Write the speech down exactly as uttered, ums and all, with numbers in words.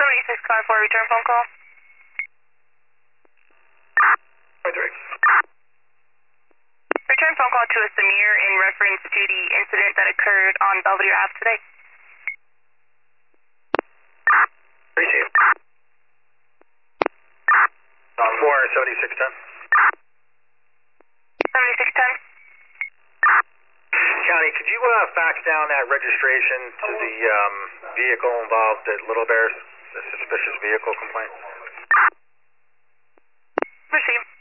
seventy-six five four, return phone call. three. Return phone call to a Samir in reference to the incident that occurred on Belvedere Ave today. Receive. On four, seventy-six ten. seventy-six ten. County, could you uh, fax down that registration to the um, vehicle involved at Little Bears, the suspicious vehicle complaint? Receive.